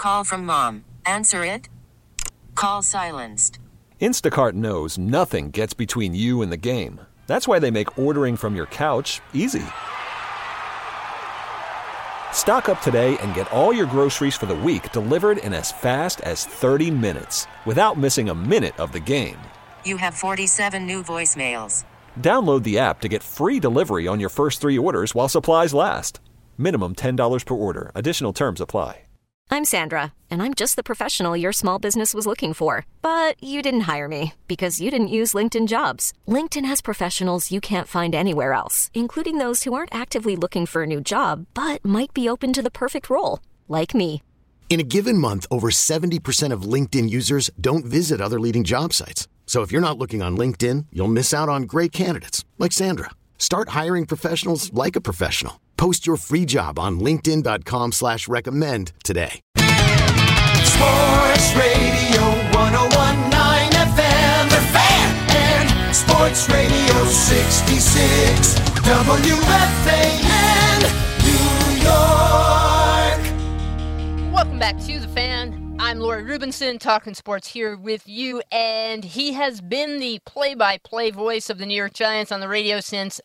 Call from mom. Answer it. Call silenced. Instacart knows nothing gets between you and the game. That's why they make ordering from your couch easy. Stock up today and get all your groceries for the week delivered in as fast as 30 minutes without missing a minute of the game. You have 47 new voicemails. Download the app to get free delivery on your first 3 orders while supplies last. Minimum $10 per order. Additional terms apply. I'm Sandra, and I'm just the professional your small business was looking for. But you didn't hire me because you didn't use LinkedIn Jobs. LinkedIn has professionals you can't find anywhere else, including those who aren't actively looking for a new job, but might be open to the perfect role, like me. In a given month, over 70% of LinkedIn users don't visit other leading job sites. So if you're not looking on LinkedIn, you'll miss out on great candidates like Sandra. Start hiring professionals like a professional. Post your free job on linkedin.com/recommend today. Sports Radio 101.9 FM, The Fan, and Sports Radio 66 WFAN, New York. Welcome back to The Fan. I'm Lori Rubinson, talking sports here with you, and he has been the play-by-play voice of the New York Giants on the radio since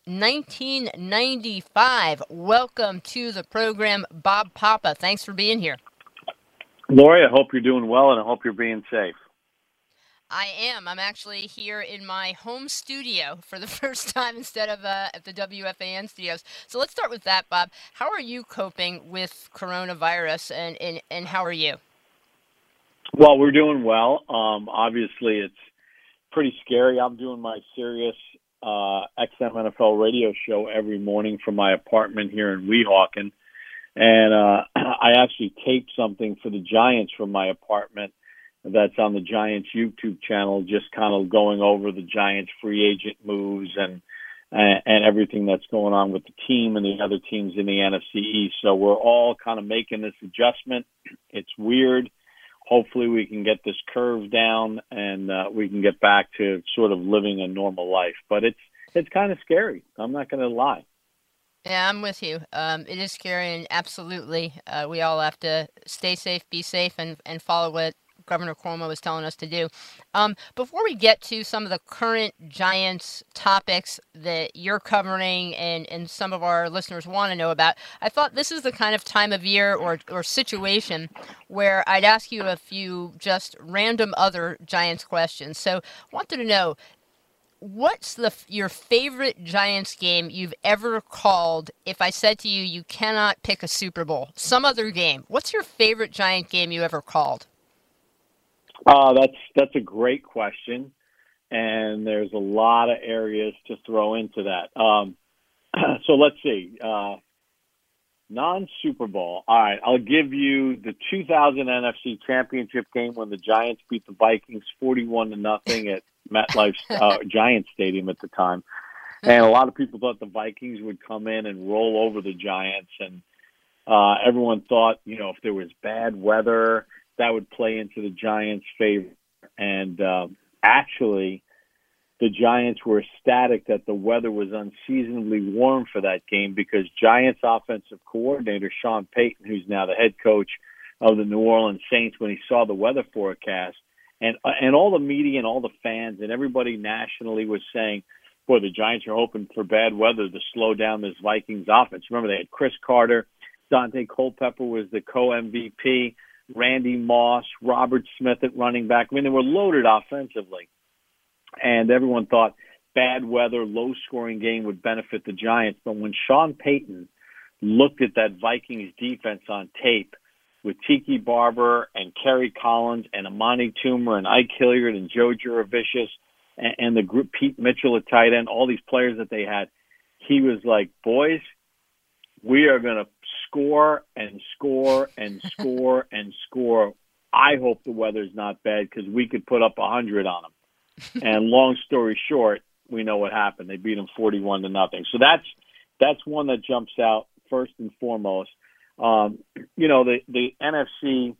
1995. Welcome to the program, Bob Papa. Thanks for being here. Lori, I hope you're doing well, and I hope you're being safe. I am. I'm actually here in my home studio for the first time instead of at the WFAN studios. So let's start with that, Bob. How are you coping with coronavirus, and how are you? Well, we're doing well. Obviously, it's pretty scary. I'm doing my Sirius XM NFL radio show every morning from my apartment here in Weehawken. And I actually taped something for the Giants from my apartment that's on the Giants YouTube channel, just kind of going over the Giants free agent moves and everything that's going on with the team and the other teams in the NFC East. So we're all kind of making this adjustment. It's weird. Hopefully we can get this curve down and we can get back to sort of living a normal life. But it's kind of scary. I'm not going to lie. Yeah, I'm with you. It is scary, and absolutely, we all have to stay safe, be safe, and follow what Governor Cuomo is telling us to do. Before we get to some of the current Giants topics that you're covering and some of our listeners want to know about, I thought this is the kind of time of year or situation where I'd ask you a few just random other Giants questions. So wanted to know, what's your favorite Giants game you've ever called? If I said to you, you cannot pick a Super Bowl, some other game, what's your favorite Giant game you ever called? That's a great question, and there's a lot of areas to throw into that. So let's see. Non-Super Bowl. All right, I'll give you the 2000 NFC Championship game when the Giants beat the Vikings 41-0 at MetLife Giants Stadium at the time. And a lot of people thought the Vikings would come in and roll over the Giants, and everyone thought, if there was bad weather, that would play into the Giants' favor. And actually, the Giants were ecstatic that the weather was unseasonably warm for that game because Giants offensive coordinator Sean Payton, who's now the head coach of the New Orleans Saints, when he saw the weather forecast, and all the media and all the fans and everybody nationally was saying, boy, the Giants are hoping for bad weather to slow down this Vikings offense. Remember, they had Chris Carter, Dante Culpepper was the co-MVP, Randy Moss, Robert Smith at running back. I mean, they were loaded offensively. And everyone thought bad weather, low-scoring game would benefit the Giants. But when Sean Payton looked at that Vikings defense on tape with Tiki Barber and Kerry Collins and Amani Toomer and Ike Hilliard and Joe Juravicius and the group, Pete Mitchell at tight end, all these players that they had, he was like, boys, we are going to score and score and score and score. I hope the weather's not bad because we could put up 100 on them. And long story short, we know what happened. They beat them 41-0. So that's one that jumps out first and foremost. The NFC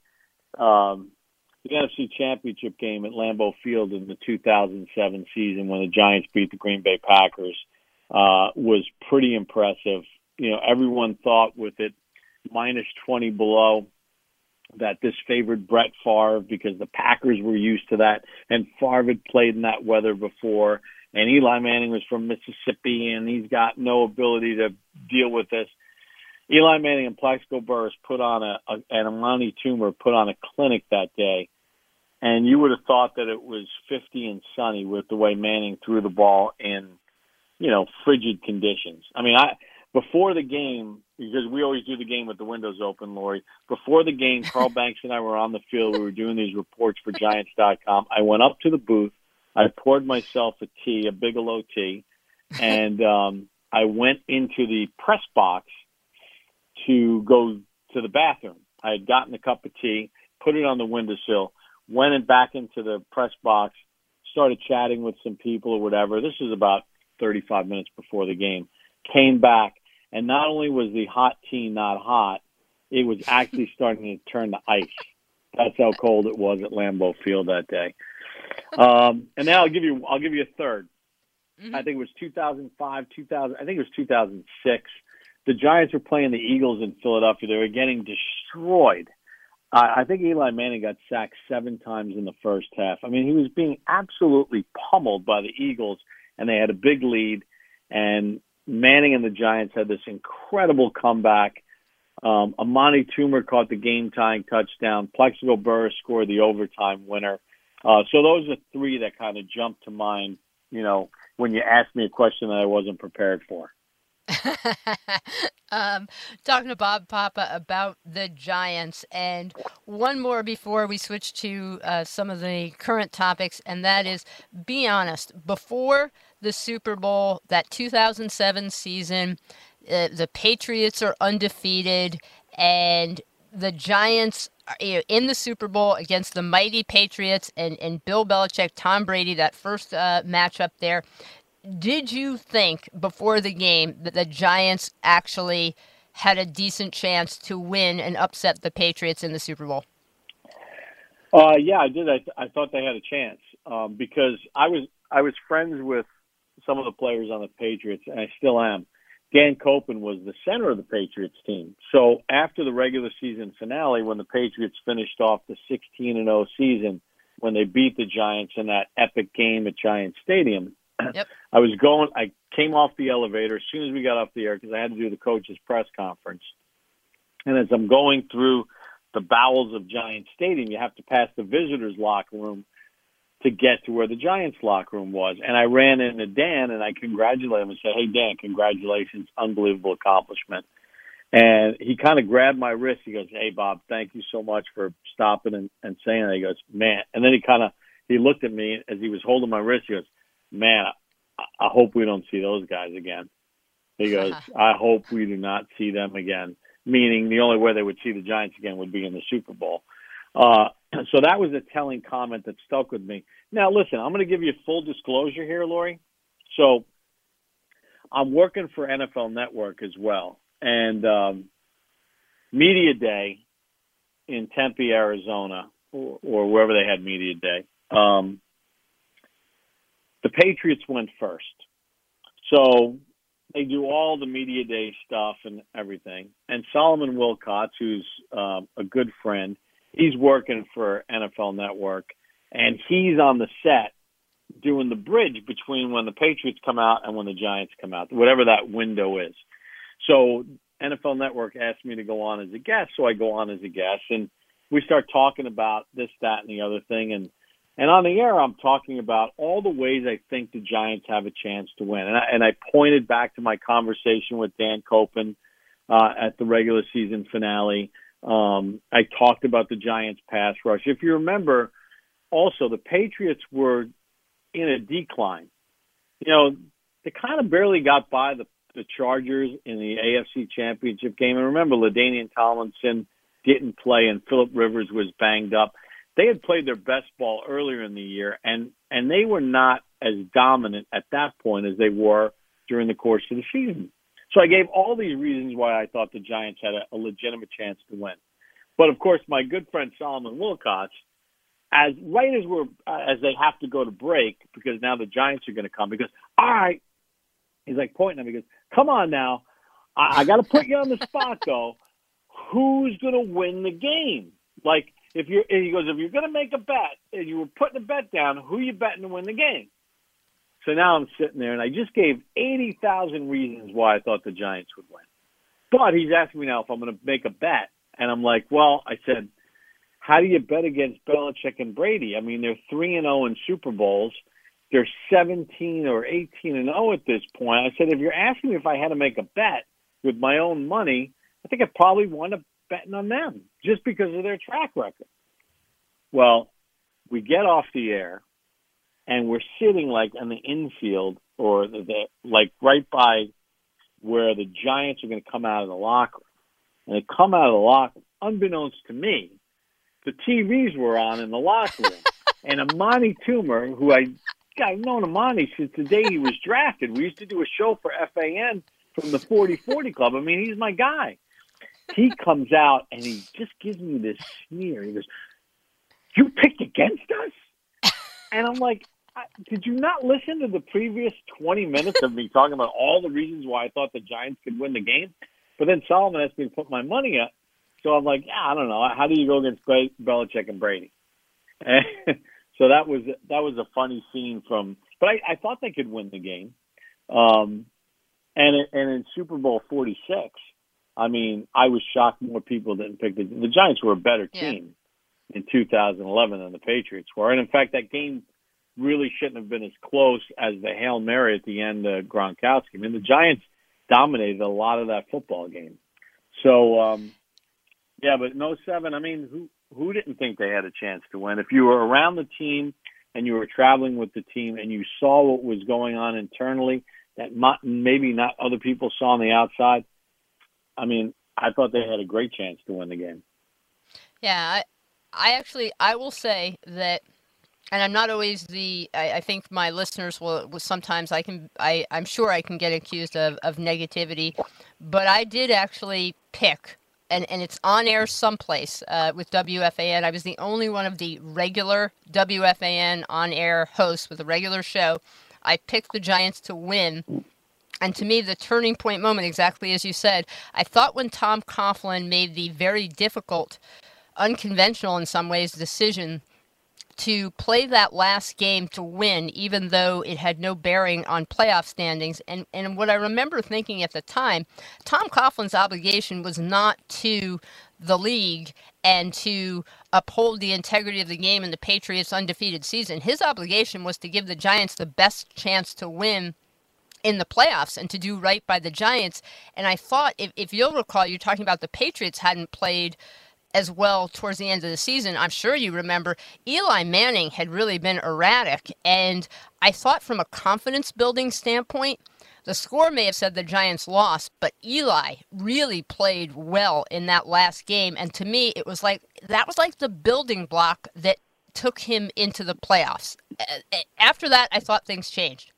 Championship game at Lambeau Field in the 2007 season when the Giants beat the Green Bay Packers was pretty impressive. Everyone thought with it minus 20 below that this favored Brett Favre because the Packers were used to that, and Favre had played in that weather before, and Eli Manning was from Mississippi, and he's got no ability to deal with this. Eli Manning and Plaxico Burress put on and Amani Toomer put on a clinic that day, and you would have thought that it was 50 and sunny with the way Manning threw the ball in, frigid conditions. I mean, before the game, because we always do the game with the windows open, Lori, before the game, Carl Banks and I were on the field. We were doing these reports for Giants.com. I went up to the booth. I poured myself a tea, a Bigelow tea, and I went into the press box to go to the bathroom. I had gotten a cup of tea, put it on the windowsill, went back into the press box, started chatting with some people or whatever. This is about 35 minutes before the game. Came back, and not only was the hot tea not hot, it was actually starting to turn to ice. That's how cold it was at Lambeau Field that day. And now I'll give you a third. Mm-hmm. I think it was 2005, 2000. I think it was 2006. The Giants were playing the Eagles in Philadelphia. They were getting destroyed. I think Eli Manning got sacked 7 times in the first half. I mean, he was being absolutely pummeled by the Eagles, and they had a big lead. And Manning and the Giants had this incredible comeback. Amani Toomer caught the game-tying touchdown. Plaxico Burress scored the overtime winner. So those are 3 that kind of jumped to mind, when you asked me a question that I wasn't prepared for. Talking to Bob Papa about the Giants, and one more before we switch to some of the current topics, and that is, be honest, before the Super Bowl, that 2007 season, the Patriots are undefeated, and the Giants are in the Super Bowl against the mighty Patriots and Bill Belichick, Tom Brady, that first matchup there. Did you think before the game that the Giants actually had a decent chance to win and upset the Patriots in the Super Bowl? Yeah, I did. I thought they had a chance because I was friends with some of the players on the Patriots, and I still am. Dan Koppen was the center of the Patriots team. So after the regular season finale, when the Patriots finished off the 16-0 season, when they beat the Giants in that epic game at Giants Stadium, yep. I came off the elevator as soon as we got off the air because I had to do the coach's press conference. And as I'm going through the bowels of Giants Stadium, you have to pass the visitors' locker room to get to where the Giants locker room was. And I ran into Dan and I congratulated him and said, "Hey, Dan, congratulations, unbelievable accomplishment." And he kind of grabbed my wrist. He goes, "Hey, Bob, thank you so much for stopping and saying that." He goes, "Man." And then he looked at me as he was holding my wrist. He goes, "Man, I hope we don't see those guys again." He goes, "I hope we do not see them again," meaning the only way they would see the Giants again would be in the Super Bowl. So that was a telling comment that stuck with me. Now, listen, I'm going to give you full disclosure here, Lori. So I'm working for NFL Network as well. And Media Day in Tempe, Arizona, or wherever they had Media Day, the Patriots went first. So they do all the Media Day stuff and everything. And Solomon Wilcots, who's a good friend, he's working for NFL Network, and he's on the set doing the bridge between when the Patriots come out and when the Giants come out, whatever that window is. So NFL Network asked me to go on as a guest, so I go on as a guest, and we start talking about this, that, and the other thing. And on the air, I'm talking about all the ways I think the Giants have a chance to win. And I pointed back to my conversation with Dan Koppen at the regular season finale. I talked about the Giants' pass rush. If you remember, also, the Patriots were in a decline. They kind of barely got by the Chargers in the AFC Championship game. And remember, LaDainian Tomlinson didn't play and Phillip Rivers was banged up. They had played their best ball earlier in the year, and they were not as dominant at that point as they were during the course of the season. So I gave all these reasons why I thought the Giants had a legitimate chance to win. But, of course, my good friend Solomon Wilcots, as they have to go to break because now the Giants are going to come, he goes, "All right." He's like pointing at me. He goes, "Come on now. I got to put you on the spot, though. Who's going to win the game?" Like, he goes, if you're going to make a bet and you were putting a bet down, who are you betting to win the game? So now I'm sitting there, and I just gave 80,000 reasons why I thought the Giants would win. But he's asking me now if I'm going to make a bet. And I'm like, well, I said, how do you bet against Belichick and Brady? I mean, they're 3-0 in Super Bowls. They're 17 or 18-0 at this point. I said, if you're asking me if I had to make a bet with my own money, I think I'd probably wind up betting on them just because of their track record. Well, we get off the air, and we're sitting like in the infield or like right by where the Giants are going to come out of the locker room. And they come out of the locker room, unbeknownst to me, the TVs were on in the locker room. And Amani Toomer, who I've known Amani since the day he was drafted. We used to do a show for FAN from the 40-40 Club. I mean, he's my guy. He comes out, and he just gives me this sneer. He goes, you picked against us? And I'm like, did you not listen to the previous 20 minutes of me talking about all the reasons why I thought the Giants could win the game? But then Solomon asked me to put my money up. So I'm like, I don't know. How do you go against Belichick and Brady? And so that was a funny scene from – but I thought they could win the game. And in Super Bowl 46, I mean, I was shocked more people didn't pick the Giants were a better team in 2011 than the Patriots were. And, in fact, that game really shouldn't have been as close as the Hail Mary at the end of Gronkowski. I mean, the Giants dominated a lot of that football game. So, but in 07, I mean, who didn't think they had a chance to win? If you were around the team and you were traveling with the team and you saw what was going on internally that maybe not other people saw on the outside, I mean, I thought they had a great chance to win the game. Yeah, I will say that, and I'm not always I think my listeners will sometimes I'm sure I can get accused of negativity, but I did actually pick, and it's on air someplace with WFAN. I was the only one of the regular WFAN on air hosts with a regular show. I picked the Giants to win. And to me, the turning point moment, exactly as you said, I thought when Tom Coughlin made the very difficult, unconventional in some ways, decision to play that last game to win, even though it had no bearing on playoff standings. And what I remember thinking at the time, Tom Coughlin's obligation was not to the league and to uphold the integrity of the game and the Patriots' undefeated season. His obligation was to give the Giants the best chance to win in the playoffs and to do right by the Giants. And I thought, if you'll recall, you're talking about the Patriots hadn't played as well towards the end of the season. I'm sure you remember Eli Manning had really been erratic. And I thought from a confidence building standpoint, the score may have said the Giants lost, but Eli really played well in that last game. And to me, that was like the building block that took him into the playoffs. After that, I thought things changed.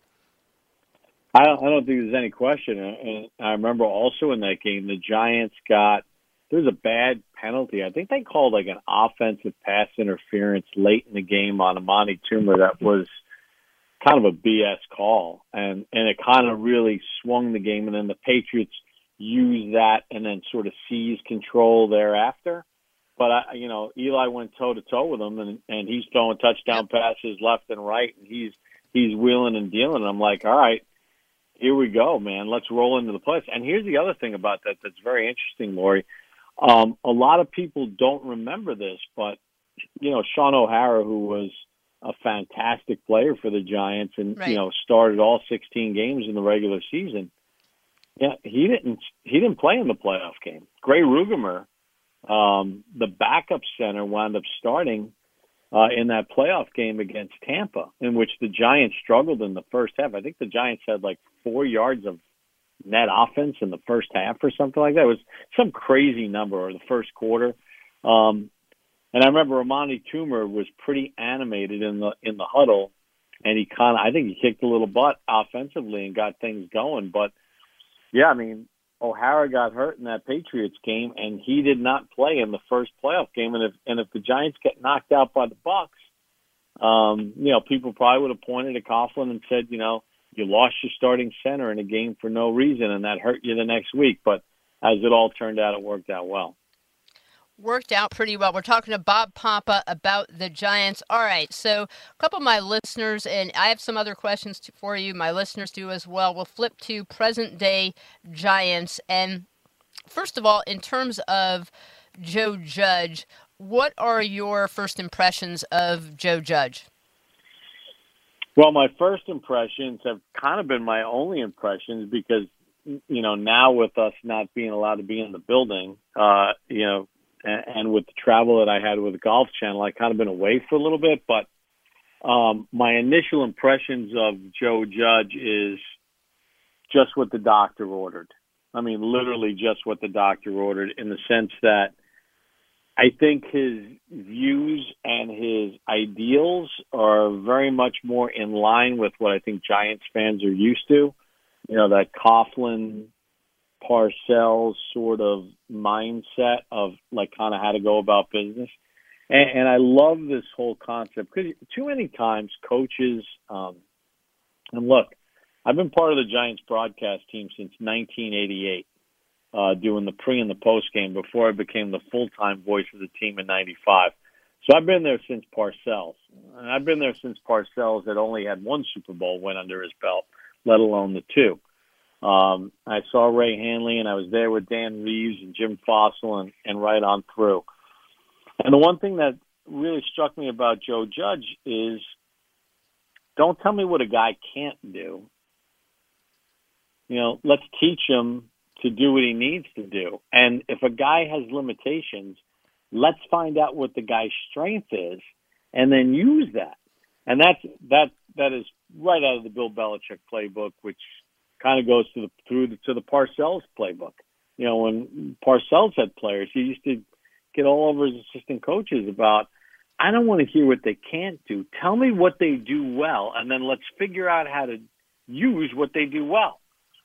I don't think there's any question. And I remember also in that game, the Giants there was a bad penalty. I think they called like an offensive pass interference late in the game on Amani Toomer that was kind of a BS call. And it kind of really swung the game. And then the Patriots used that and then sort of seized control thereafter. But, Eli went toe-to-toe with him, and he's throwing touchdown passes left and right, and he's wheeling and dealing. And I'm like, all right, here we go, man. Let's roll into the playoffs. And here's the other thing about that that's very interesting, Lori. A lot of people don't remember this, but, Sean O'Hara, who was a fantastic player for the Giants and, started all 16 games in the regular season, he didn't play in the playoff game. Gray Rugemer, the backup center, wound up starting in that playoff game against Tampa, in which the Giants struggled in the first half. I think the Giants had like 4 yards of net offense in the first half or something like that. It was some crazy number, or the first quarter. And I remember Amani Toomer was pretty animated in the huddle, and I think he kicked a little butt offensively and got things going. But yeah, I mean, O'Hara got hurt in that Patriots game, and he did not play in the first playoff game. And if the Giants get knocked out by the Bucs, people probably would have pointed at Coughlin and said, you lost your starting center in a game for no reason, and that hurt you the next week. But as it all turned out, it worked out well. worked out pretty well. We're talking to Bob Papa about the Giants. All right, so a couple of my listeners, and I have some other questions for you. My listeners do as well. We'll flip to present-day Giants. And first of all, in terms of Joe Judge, what are your first impressions of Joe Judge? Well, my first impressions have kind of been my only impressions because, now with us not being allowed to be in the building, and with the travel that I had with the Golf Channel, I kind of been away for a little bit. But my initial impressions of Joe Judge is just what the doctor ordered. I mean, literally just what the doctor ordered, in the sense that I think his views and his ideals are very much more in line with what I think Giants fans are used to. That Coughlin, Parcells sort of mindset of kind of how to go about business. And I love this whole concept because too many times coaches, and look, I've been part of the Giants broadcast team since 1988, doing the pre and the post game before I became the full-time voice of the team in 95. So I've been there since Parcells. And I've been there since Parcells had only had one Super Bowl win under his belt, let alone the two. I saw Ray Hanley, and I was there with Dan Reeves and Jim Fossil and right on through. And the one thing that really struck me about Joe Judge is, don't tell me what a guy can't do. Let's teach him to do what he needs to do. And if a guy has limitations, let's find out what the guy's strength is and then use that. And that is right out of the Bill Belichick playbook, which kind of goes to the Parcells playbook. When Parcells had players, he used to get all over his assistant coaches about, I don't want to hear what they can't do. Tell me what they do well, and then let's figure out how to use what they do well.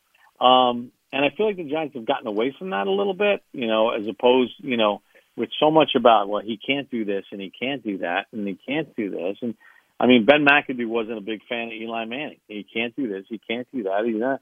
And I feel like the Giants have gotten away from that a little bit, as opposed, with so much about, well, he can't do this and he can't do that and he can't do this. And I mean, Ben McAdoo wasn't a big fan of Eli Manning. He can't do this. He can't do that. He's not.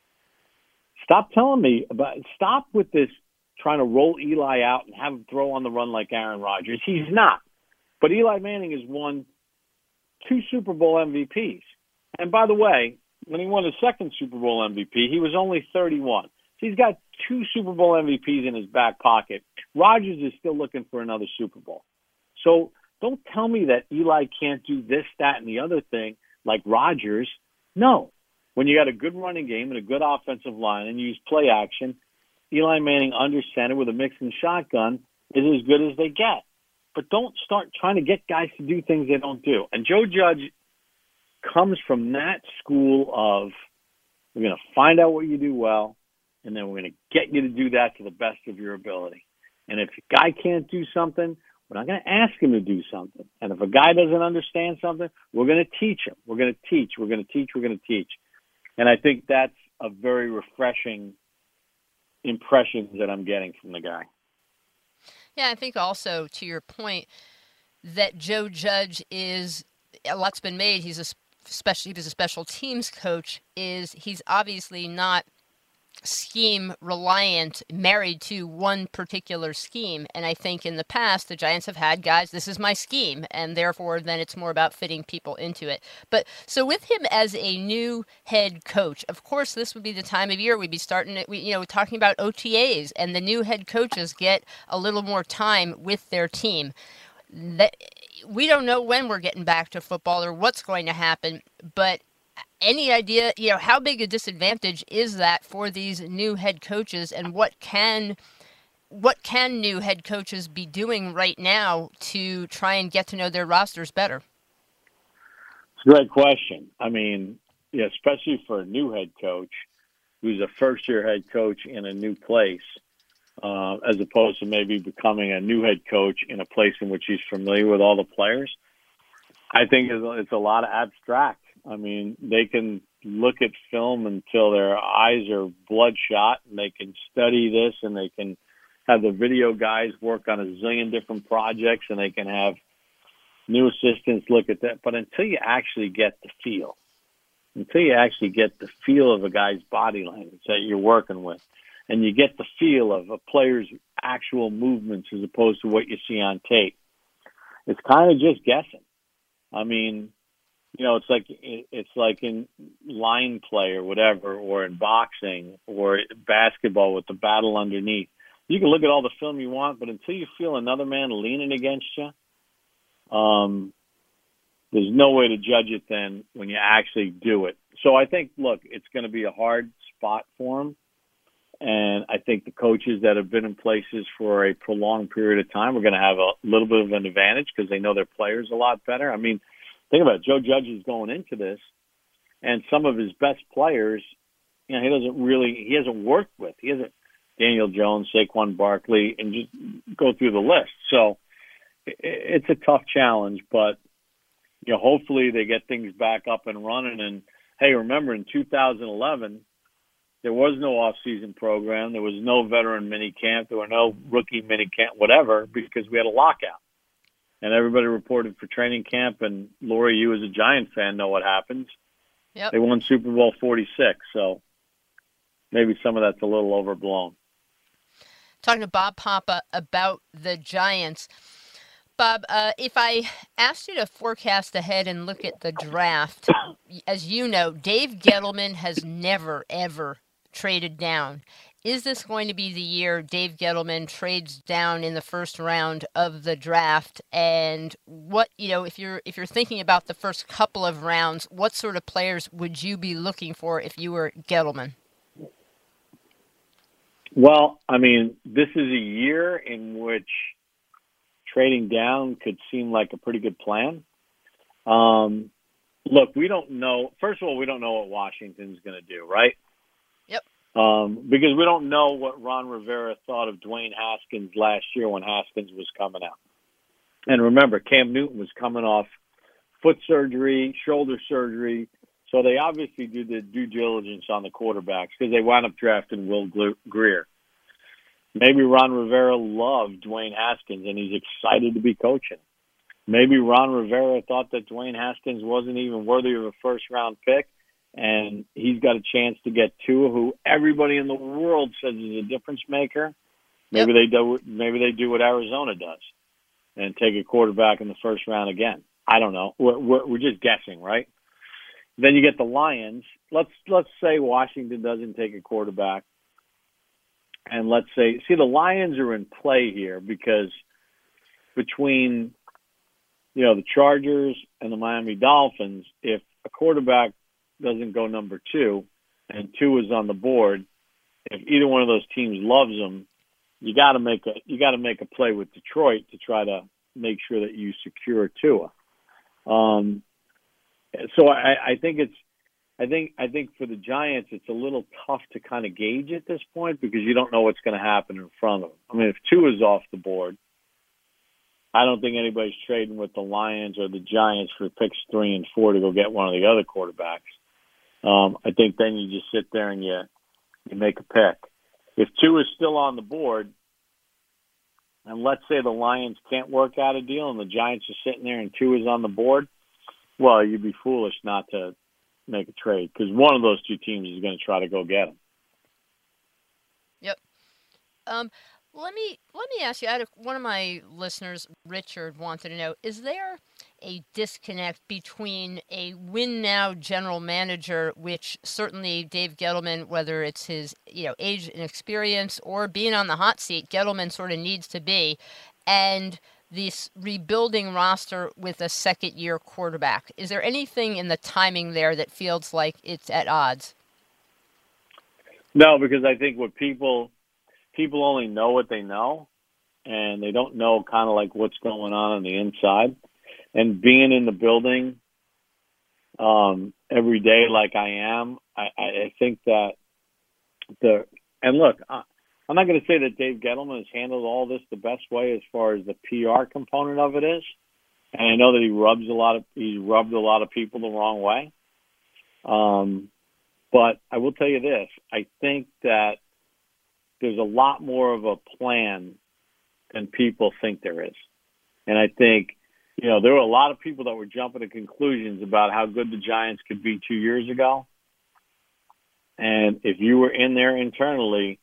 Stop telling me stop with this trying to roll Eli out and have him throw on the run like Aaron Rodgers. He's not. But Eli Manning has won 2 Super Bowl MVPs. And by the way, when he won his second Super Bowl MVP, he was only 31. So he's got 2 Super Bowl MVPs in his back pocket. Rodgers is still looking for another Super Bowl. So don't tell me that Eli can't do this, that, and the other thing like Rodgers. No. When you got a good running game and a good offensive line and you use play action, Eli Manning under center with a mix and shotgun is as good as they get. But don't start trying to get guys to do things they don't do. And Joe Judge comes from that school of, we're going to find out what you do well, and then we're going to get you to do that to the best of your ability. And if a guy can't do something, we're not going to ask him to do something. And if a guy doesn't understand something, we're going to teach him. We're going to teach. We're going to teach. We're going to teach. And I think that's a very refreshing impression that I'm getting from the guy. Yeah, I think also, to your point, that Joe Judge is, a lot's been made, he was a special teams coach, he's obviously not scheme reliant, married to one particular scheme. And I think in the past, the Giants have had guys, this is my scheme, and therefore then it's more about fitting people into it. But so with him as a new head coach, of course, this would be the time of year we'd be starting it, talking about OTAs, and the new head coaches get a little more time with their team. That we don't know when we're getting back to football or what's going to happen, but any idea, how big a disadvantage is that for these new head coaches, and what can new head coaches be doing right now to try and get to know their rosters better? It's a great question. I mean, especially for a new head coach who's a first-year head coach in a new place, as opposed to maybe becoming a new head coach in a place in which he's familiar with all the players. I think it's a lot of abstract. I mean, they can look at film until their eyes are bloodshot, and they can study this, and they can have the video guys work on a zillion different projects, and they can have new assistants look at that. But until you actually get the feel of a guy's body language that you're working with, and you get the feel of a player's actual movements as opposed to what you see on tape. It's kind of just guessing. I mean, it's like in line play or whatever, or in boxing or basketball with the battle underneath. You can look at all the film you want, but until you feel another man leaning against you, there's no way to judge it then when you actually do it. So I think, look, it's going to be a hard spot for him. And I think the coaches that have been in places for a prolonged period of time are going to have a little bit of an advantage because they know their players a lot better. I mean, think about it. Joe Judge is going into this, and some of his best players, he hasn't worked with. He hasn't Daniel Jones, Saquon Barkley, and just go through the list. So it's a tough challenge, but hopefully they get things back up and running. And hey, remember in 2011, there was no off-season program. There was no veteran mini camp. There were no rookie mini camp, whatever, because we had a lockout. And everybody reported for training camp. And Lori, you as a Giant fan know what happens. Yep. They won Super Bowl 46, so maybe some of that's a little overblown. Talking to Bob Papa about the Giants. Bob, if I asked you to forecast ahead and look at the draft, as you know, Dave Gettleman has never, ever traded down. Is this going to be the year Dave Gettleman trades down in the first round of the draft? And what, if you're thinking about the first couple of rounds, what sort of players would you be looking for if you were Gettleman? Well, I mean, this is a year in which trading down could seem like a pretty good plan. Look, we don't know. First of all, we don't know what Washington's going to do, right? Yep. Because we don't know what Ron Rivera thought of Dwayne Haskins last year when Haskins was coming out. And remember, Cam Newton was coming off foot surgery, shoulder surgery, so they obviously do the due diligence on the quarterbacks because they wound up drafting Will Grier. Maybe Ron Rivera loved Dwayne Haskins and he's excited to be coaching. Maybe Ron Rivera thought that Dwayne Haskins wasn't even worthy of a first-round pick, and he's got a chance to get Tua, who everybody in the world says is a difference maker. Maybe they do what Arizona does and take a quarterback in the first round again. I don't know. We're just guessing, right? Then you get the Lions. Let's say Washington doesn't take a quarterback. And let's say, the Lions are in play here because between, the Chargers and the Miami Dolphins, if a quarterback doesn't go number 2 and 2 is on the board, if either one of those teams loves them, you got to make a play with Detroit to try to make sure that you secure Tua. So I think for the Giants, it's a little tough to kind of gauge at this point because you don't know what's going to happen in front of them. I mean, if Tua is off the board, I don't think anybody's trading with the Lions or the Giants for picks 3 and 4 to go get one of the other quarterbacks. I think then you just sit there and you make a pick. If Tua is still on the board, and let's say the Lions can't work out a deal and the Giants are sitting there and Tua is on the board, well, you'd be foolish not to make a trade because one of those two teams is going to try to go get him. Yep. Let me ask you. One of my listeners, Richard, wanted to know: is there a disconnect between a win-now general manager, which certainly Dave Gettleman, whether it's his age and experience or being on the hot seat, Gettleman sort of needs to be, and this rebuilding roster with a second-year quarterback? Is there anything in the timing there that feels like it's at odds? No, because I think what people only know what they know, and they don't know kind of like what's going on the inside. And being in the building every day like I am, I think that and look, I'm not going to say that Dave Gettleman has handled all this the best way as far as the PR component of it is. And I know that he rubbed a lot of people the wrong way. But I will tell you this, I think that there's a lot more of a plan than people think there is. And I think, there were a lot of people that were jumping to conclusions about how good the Giants could be 2 years ago. And if you were in there internally,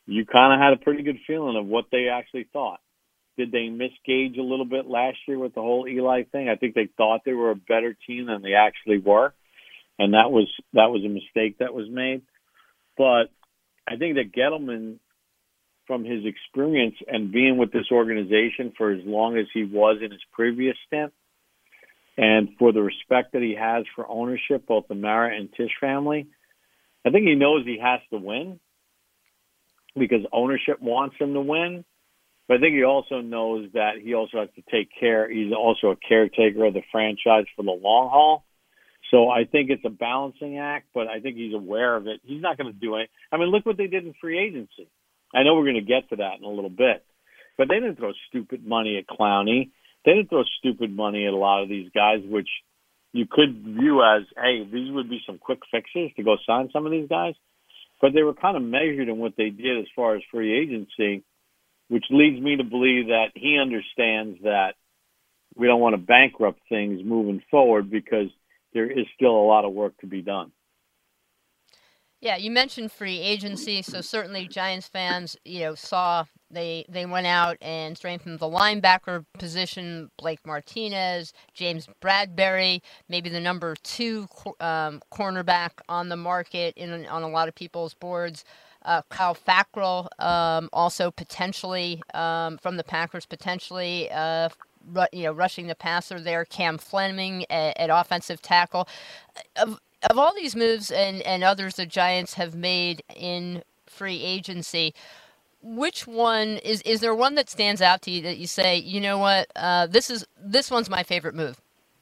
you kind of had a pretty good feeling of what they actually thought. Did they misgauge a little bit last year with the whole Eli thing? I think they thought they were a better team than they actually were, and that was a mistake that was made. But I think that Gettleman, from his experience and being with this organization for as long as he was in his previous stint, and for the respect that he has for ownership, both the Mara and Tisch family, I think he knows he has to win because ownership wants him to win. But I think he also knows that he also has to take care. He's also a caretaker of the franchise for the long haul. So I think it's a balancing act, but I think he's aware of it. He's not going to do it. I mean, look what they did in free agency. I know we're going to get to that in a little bit. But they didn't throw stupid money at Clowney. They didn't throw stupid money at a lot of these guys, which you could view as, hey, these would be some quick fixes to go sign some of these guys. But they were kind of measured in what they did as far as free agency, which leads me to believe that he understands that we don't want to bankrupt things moving forward because there is still a lot of work to be done. Yeah, you mentioned free agency, so certainly Giants fans, saw they went out and strengthened the linebacker position, Blake Martinez, James Bradbury, maybe the number 2 cornerback on the market on a lot of people's boards. Kyle Fackrell, also potentially from the Packers, potentially rushing the passer there. Cam Fleming at offensive tackle. Of all these moves and others the Giants have made in free agency, which one is there one that stands out to you that you say, you know what, this one's my favorite move?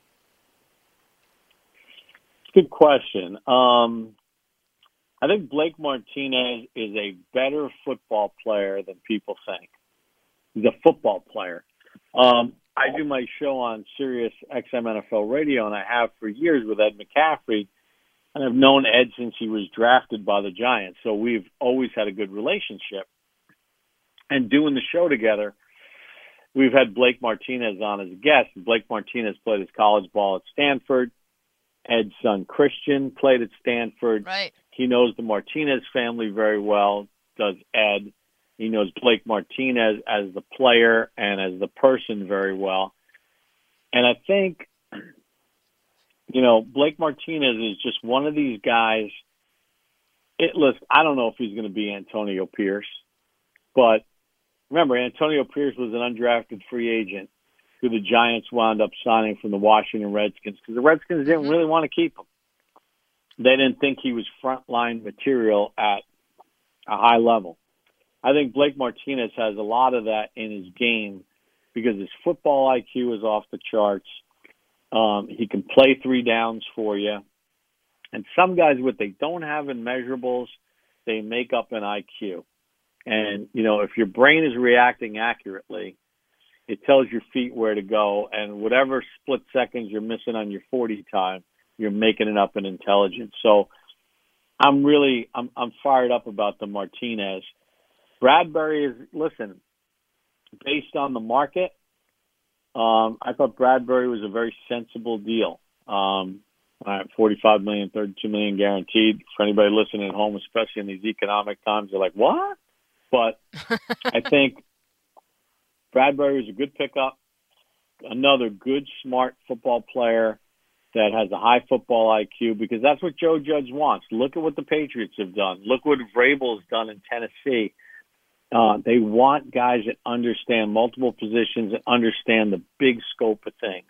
Good question. I think Blake Martinez is a better football player than people think. He's a football player. I do my show on Sirius XM NFL Radio, and I have for years with Ed McCaffrey, and I've known Ed since he was drafted by the Giants, so we've always had a good relationship. And doing the show together, we've had Blake Martinez on as a guest. Blake Martinez played his college ball at Stanford. Ed's son, Christian, played at Stanford. Right. He knows the Martinez family very well, does Ed. He knows Blake Martinez as the player and as the person very well. And I think, Blake Martinez is just one of these guys. Listen, I don't know if he's going to be Antonio Pierce, but remember, Antonio Pierce was an undrafted free agent who the Giants wound up signing from the Washington Redskins because the Redskins didn't really want to keep him. They didn't think he was frontline material at a high level. I think Blake Martinez has a lot of that in his game because his football IQ is off the charts. He can play 3 downs for you. And some guys, what they don't have in measurables, they make up in IQ. And, if your brain is reacting accurately, it tells your feet where to go. And whatever split seconds you're missing on your 40 time, you're making it up in intelligence. So I'm fired up about the Martinez. Bradbury is, listen, based on the market, I thought Bradbury was a very sensible deal. $45 million, $32 million guaranteed. For anybody listening at home, especially in these economic times, they're like, what? But I think Bradbury was a good pickup. Another good, smart football player that has a high football IQ because that's what Joe Judge wants. Look at what the Patriots have done. Look what Vrabel's done in Tennessee. They want guys that understand multiple positions and understand the big scope of things.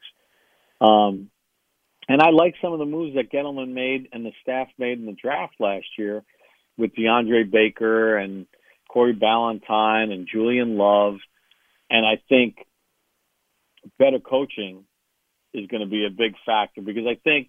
And I like some of the moves that Gettleman made and the staff made in the draft last year with DeAndre Baker and Corey Ballantyne and Julian Love. And I think better coaching is going to be a big factor because I think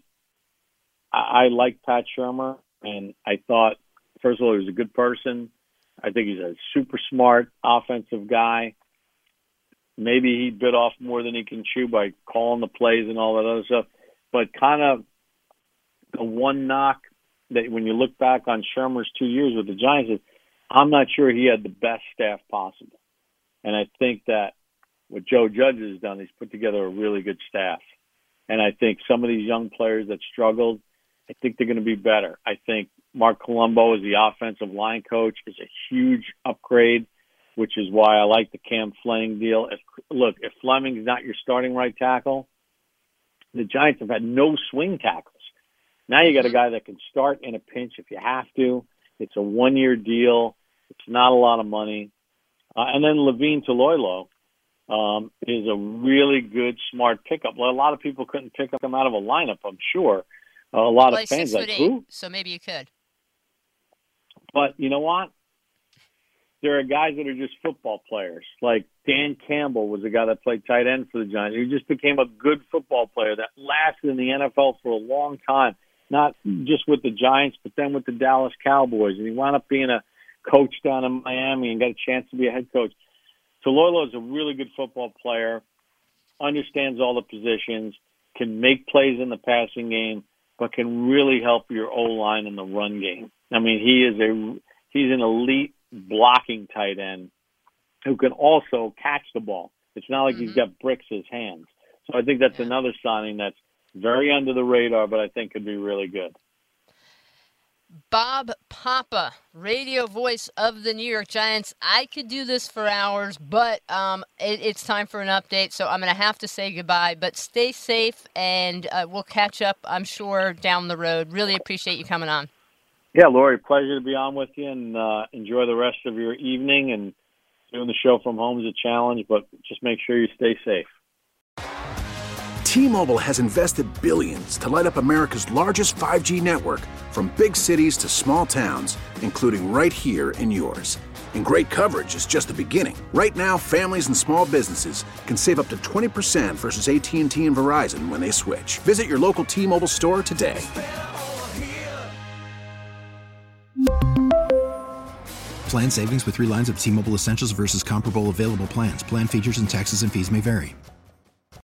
I like Pat Shurmur, and I thought, first of all, he was a good person. I think he's a super smart offensive guy. Maybe he bit off more than he can chew by calling the plays and all that other stuff. But kind of the one knock that when you look back on Shurmur's 2 years with the Giants is I'm not sure he had the best staff possible. And I think that what Joe Judge has done, he's put together a really good staff. And I think some of these young players that struggled, I think they're going to be better. I think Mark Colombo as the offensive line coach is a huge upgrade, which is why I like the Cam Fleming deal. If Fleming's not your starting right tackle, the Giants have had no swing tackles. Now you got a guy that can start in a pinch if you have to. It's a 1-year deal. It's not a lot of money. And then Levine Toilolo is a really good, smart pickup. Well, a lot of people couldn't pick him out of a lineup, I'm sure. A lot of fans like, who? So maybe you could. But you know what? There are guys that are just football players. Like Dan Campbell was a guy that played tight end for the Giants. He just became a good football player that lasted in the NFL for a long time. Not just with the Giants, but then with the Dallas Cowboys. And he wound up being a coach down in Miami and got a chance to be a head coach. Toilolo is a really good football player, understands all the positions, can make plays in the passing game, but can really help your O-line in the run game. I mean, he's an elite blocking tight end who can also catch the ball. It's not like he's got bricks in his hands. So I think that's another signing that's very under the radar, but I think could be really good. Bob Papa, radio voice of the New York Giants. I could do this for hours, but it's time for an update, so I'm going to have to say goodbye. But stay safe, and we'll catch up, I'm sure, down the road. Really appreciate you coming on. Yeah, Lori, pleasure to be on with you, and enjoy the rest of your evening. And doing the show from home is a challenge, but just make sure you stay safe. T-Mobile has invested billions to light up America's largest 5G network, from big cities to small towns, including right here in yours. And great coverage is just the beginning. Right now, families and small businesses can save up to 20% versus AT&T and Verizon when they switch. Visit your local T-Mobile store today. Plan savings with 3 lines of T-Mobile Essentials versus comparable available plans. Plan features and taxes and fees may vary.